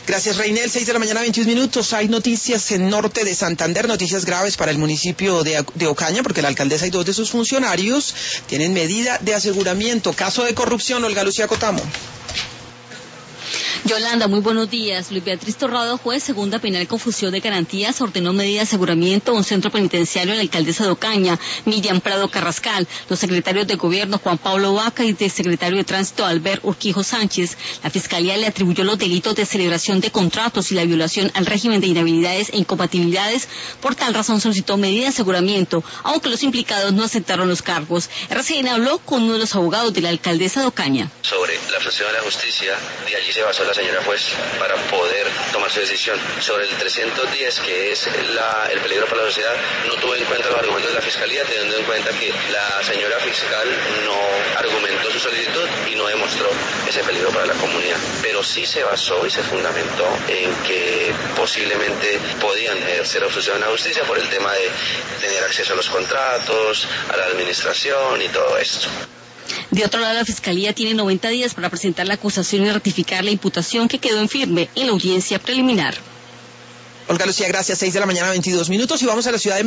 Gracias, Reinel. 6 de la mañana, 21 minutos. Hay noticias en norte de Santander, noticias graves para el municipio de Ocaña, porque la alcaldesa y 2 de sus funcionarios tienen medida de aseguramiento. Caso de corrupción, Olga Lucía Cotamo. Yolanda, muy buenos días. Luis Beatriz Torrado, juez segunda penal con fusión de garantías, ordenó medida de aseguramiento a un centro penitenciario a la alcaldesa de Ocaña, Miriam Prado Carrascal, los secretarios de gobierno Juan Pablo Vaca y el secretario de tránsito Albert Urquijo Sánchez. La fiscalía le atribuyó los delitos de celebración de contratos y la violación al régimen de inhabilidades e incompatibilidades. Por tal razón solicitó medida de aseguramiento, aunque los implicados no aceptaron los cargos. RCN habló con uno de los abogados de la alcaldesa de Ocaña. Sobre la función de la justicia, de allí se basó la señora juez para poder tomar su decisión. Sobre el 310, que es el peligro para la sociedad, no tuvo en cuenta los argumentos de la fiscalía, teniendo en cuenta que la señora fiscal no argumentó su solicitud y no demostró ese peligro para la comunidad. Pero sí se basó y se fundamentó en que posiblemente podían ejercer obstrucción a la justicia por el tema de tener acceso a los contratos, a la administración y todo esto. De otro lado, la Fiscalía tiene 90 días para presentar la acusación y ratificar la imputación que quedó en firme en la audiencia preliminar. Olga Lucía, gracias. 6 de la mañana, 22 minutos, y vamos a la ciudad de